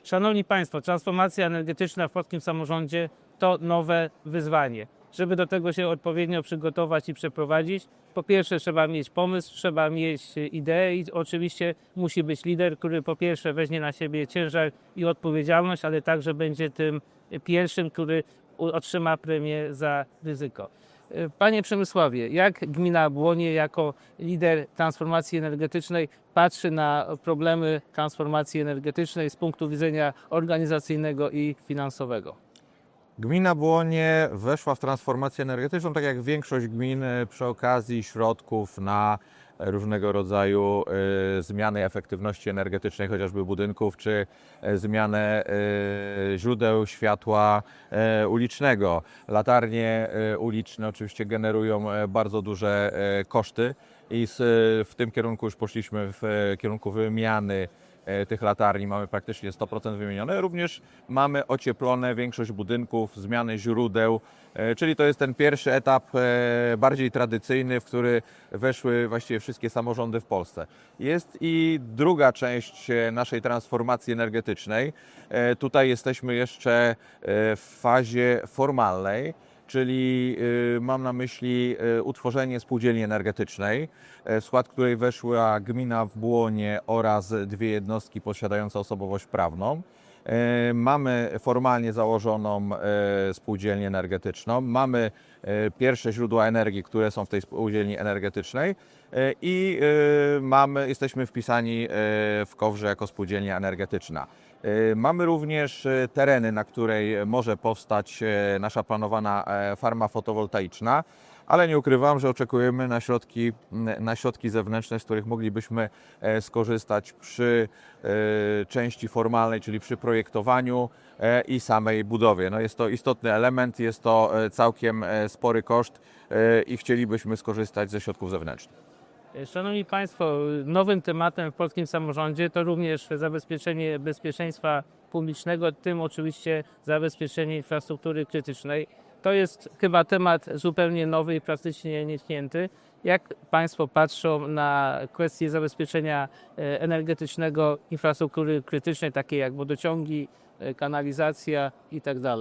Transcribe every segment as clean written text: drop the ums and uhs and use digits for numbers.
Szanowni Państwo, transformacja energetyczna w polskim samorządzie to nowe wyzwanie. Żeby do tego się odpowiednio przygotować i przeprowadzić, po pierwsze trzeba mieć pomysł, trzeba mieć ideę i oczywiście musi być lider, który po pierwsze weźmie na siebie ciężar i odpowiedzialność, ale także będzie tym pierwszym, który otrzyma premię za ryzyko. Panie Przemysławie, jak gmina Błonie jako lider transformacji energetycznej patrzy na problemy transformacji energetycznej z punktu widzenia organizacyjnego i finansowego? Gmina Błonie weszła w transformację energetyczną, tak jak większość gmin, przy okazji środków na różnego rodzaju zmiany efektywności energetycznej, chociażby budynków, czy zmianę źródeł światła ulicznego. Latarnie uliczne oczywiście generują bardzo duże koszty i w tym kierunku już poszliśmy, w kierunku wymiany tych latarni. Mamy praktycznie 100% wymienione. Również mamy ocieplone większość budynków, zmiany źródeł, czyli to jest ten pierwszy etap bardziej tradycyjny, w który weszły właściwie wszystkie samorządy w Polsce. Jest i druga część naszej transformacji energetycznej. Tutaj jesteśmy jeszcze w fazie formalnej, czyli mam na myśli utworzenie spółdzielni energetycznej, w skład której weszła gmina w Błonie oraz dwie jednostki posiadające osobowość prawną. Mamy formalnie założoną spółdzielnię energetyczną, mamy pierwsze źródła energii, które są w tej spółdzielni energetycznej i jesteśmy wpisani w KOWR-ze jako spółdzielnia energetyczna. Mamy również tereny, na której może powstać nasza planowana farma fotowoltaiczna, ale nie ukrywam, że oczekujemy na środki zewnętrzne, z których moglibyśmy skorzystać przy części formalnej, czyli przy projektowaniu i samej budowie. No jest to istotny element, jest to całkiem spory koszt i chcielibyśmy skorzystać ze środków zewnętrznych. Szanowni Państwo, nowym tematem w polskim samorządzie to również zabezpieczenie bezpieczeństwa publicznego, tym oczywiście zabezpieczenie infrastruktury krytycznej. To jest chyba temat zupełnie nowy i praktycznie nietknięty. Jak Państwo patrzą na kwestie zabezpieczenia energetycznego infrastruktury krytycznej, takiej jak wodociągi, kanalizacja itd.?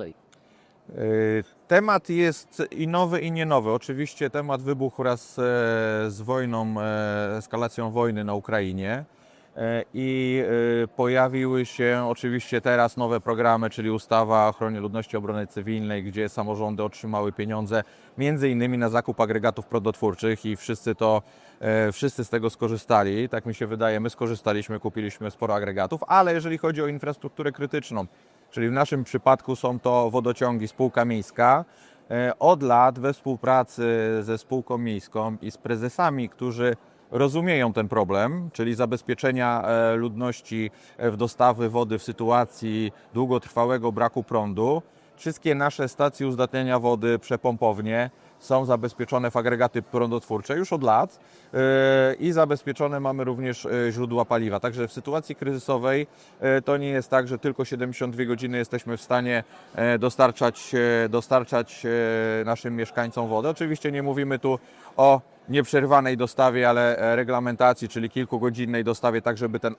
Temat jest i nowy, i nie nowy. Oczywiście temat wybuchł wraz z wojną, eskalacją wojny na Ukrainie i pojawiły się oczywiście teraz nowe programy, czyli ustawa o ochronie ludności i obrony cywilnej, gdzie samorządy otrzymały pieniądze między innymi na zakup agregatów prądotwórczych i wszyscy z tego skorzystali. Tak mi się wydaje, my skorzystaliśmy, kupiliśmy sporo agregatów, ale jeżeli chodzi o infrastrukturę krytyczną, czyli w naszym przypadku są to wodociągi, spółka miejska. Od lat we współpracy ze spółką miejską i z prezesami, którzy rozumieją ten problem, czyli zabezpieczenia ludności w dostawy wody w sytuacji długotrwałego braku prądu, wszystkie nasze stacje uzdatniania wody, przepompownie są zabezpieczone w agregaty prądotwórcze już od lat i zabezpieczone mamy również źródła paliwa. Także w sytuacji kryzysowej to nie jest tak, że tylko 72 godziny jesteśmy w stanie dostarczać naszym mieszkańcom wodę. Oczywiście nie mówimy tu o nieprzerwanej dostawie, ale reglamentacji, czyli kilkugodzinnej dostawie, tak żeby ten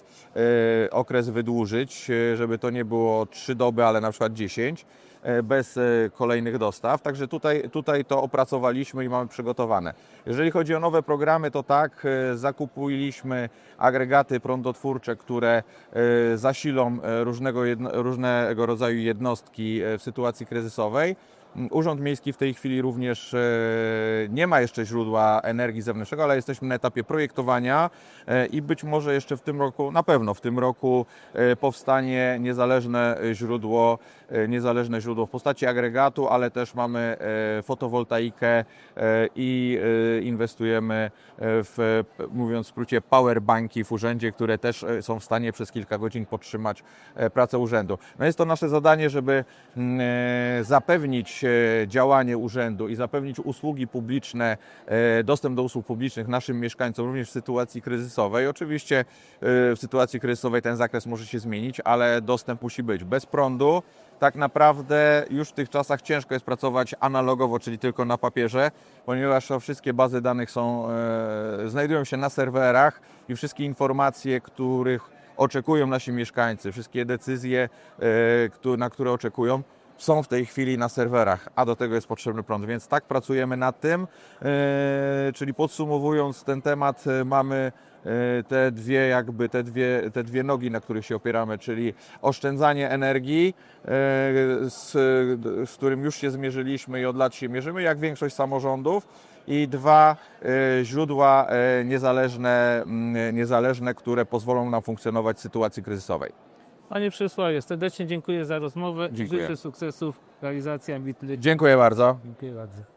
okres wydłużyć, żeby to nie było 3 doby, ale na przykład 10, bez kolejnych dostaw. Także tutaj to opracowaliśmy i mamy przygotowane. Jeżeli chodzi o nowe programy, to tak, zakupiliśmy agregaty prądotwórcze, które zasilą różnego rodzaju jednostki w sytuacji kryzysowej. Urząd Miejski w tej chwili również nie ma jeszcze źródła energii zewnętrznego, ale jesteśmy na etapie projektowania i być może jeszcze w tym roku, na pewno w tym roku powstanie niezależne źródło w postaci agregatu, ale też mamy fotowoltaikę i inwestujemy mówiąc w skrócie, powerbanki w urzędzie, które też są w stanie przez kilka godzin podtrzymać pracę urzędu. No jest to nasze zadanie, żeby zapewnić działanie urzędu i zapewnić usługi publiczne, dostęp do usług publicznych naszym mieszkańcom również w sytuacji kryzysowej. Oczywiście w sytuacji kryzysowej ten zakres może się zmienić, ale dostęp musi być. Bez prądu tak naprawdę już w tych czasach ciężko jest pracować analogowo, czyli tylko na papierze, ponieważ wszystkie bazy danych znajdują się na serwerach i wszystkie informacje, oczekują nasi mieszkańcy, wszystkie decyzje, na które oczekują, są w tej chwili na serwerach, a do tego jest potrzebny prąd, więc tak pracujemy nad tym, czyli podsumowując ten temat, mamy te dwie nogi, na których się opieramy, czyli oszczędzanie energii, z którym już się zmierzyliśmy i od lat się mierzymy, jak większość samorządów, i dwa źródła niezależne, które pozwolą nam funkcjonować w sytuacji kryzysowej. Panie Przemysławie, serdecznie dziękuję za rozmowę. Dziękuję. Życzę sukcesów w realizacji ambitnych. Dziękuję bardzo. Dziękuję bardzo.